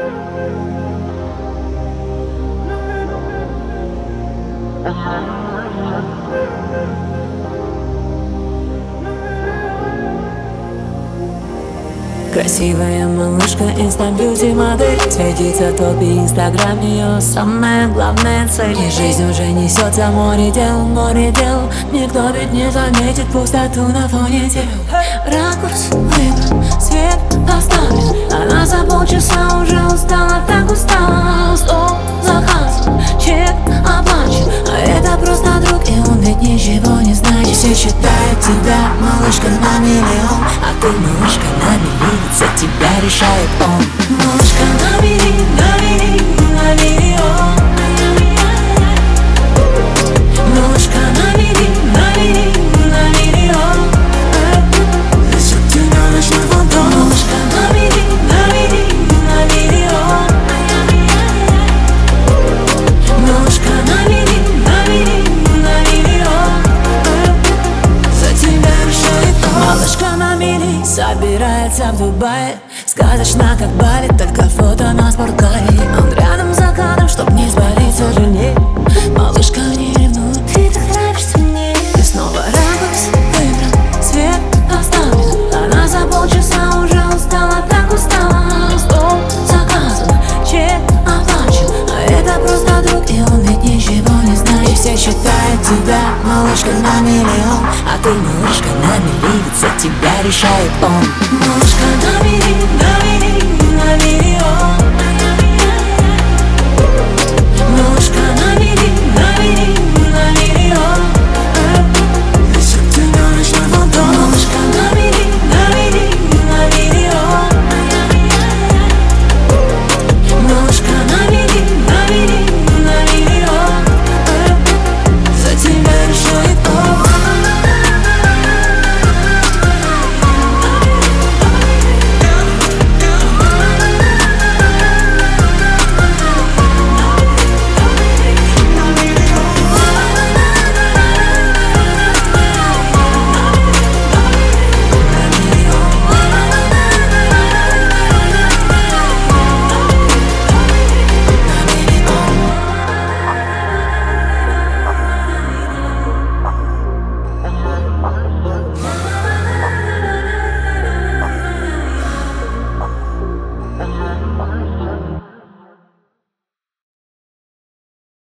Красивая малышка, инста-бьюти модель, светится в топе инстаграм, ее самая главная цель. И жизнь уже несется море дел, никто ведь не заметит пустоту на фоне тел. Ракурс выбран, свет поставлен, она за полчаса уже устала, так устала. Стол заказан, чек оплачен, а это просто друг, и он ведь ничего не знает. Все считают тебя малышка на миллион, а ты малышка на миллион. За тебя решает он. Малышка на миллион, на миллион. Малышка на миллион, на миллион. Если тебя ночной фантом. Малышка на миллион, на миллион. Малышка на миллион, на миллион. За тебя решает он. Малышка на миллион собирается в Дубае, сказочно как Бали, только фото на спорткаре. Он рядом за кадром, чтоб не спалиться жене. Малышка не ревнует, ты так нравишься мне. И снова ракурс выбран, свет оставлен, она за полчаса уже устала, так устала. Стол заказан, чек оплачен, а это просто друг, и он ведь ничего не знает. И все считают тебя малышка на миллион, а ты малышка на миллион. За тебя решает он. Малышка на миллион, на миллион, на миллион.